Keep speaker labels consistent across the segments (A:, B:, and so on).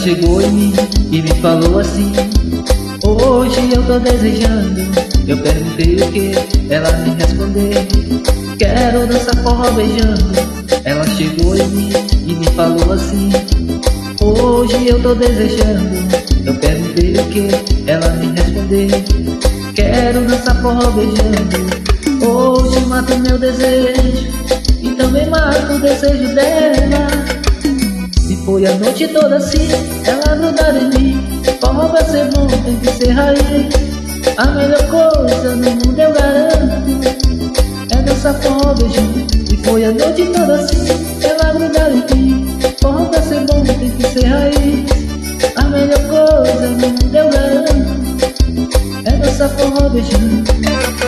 A: chegou em mim e me falou assim: hoje eu tô desejando. Eu perguntei o que, ela me respondeu: quero dançar forró beijando. Ela chegou em mim e me falou assim: hoje eu tô desejando. Eu perguntei o que, ela me respondeu: quero dançar forró beijando. Hoje mato meu desejo e também mato o desejo dela. E foi a noite toda assim, ela grudada em mim. Forró pra ser bom tem que ser raiz. A melhor coisa no mundo eu garanto é dançar forró beijando. E foi a noite toda assim, ela grudada em mim. Forró pra ser bom tem que ser raiz. A melhor coisa no mundo eu garanto é dançar forró beijando.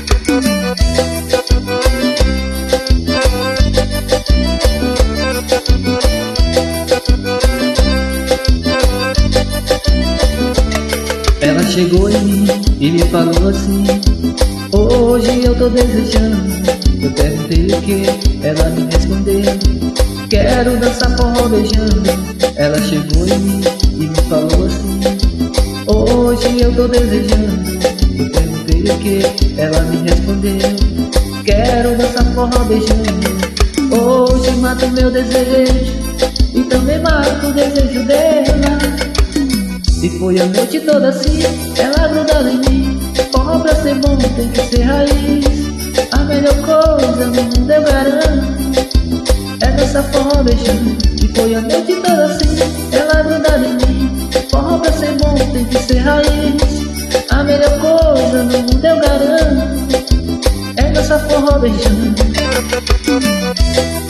A: Ela chegou em mim e me falou assim: hoje eu tô desejando. Eu perguntei o que, ela me respondeu: quero dançar forró beijando. Ela chegou em mim e me falou assim: hoje eu tô desejando. Eu perguntei o que, ela me respondeu: quero dançar forró beijando. Hoje mato meu desejo e também mato o desejo dela. E foi a noite toda assim, ela grudada em mim. Forró pra ser bom tem que ser raiz. A melhor coisa no mundo eu garanto é dançar forró beijando. E foi a noite toda assim, ela grudada em mim. Forró pra ser bom tem que ser raiz. A melhor coisa no mundo eu garanto é dançar forró beijando.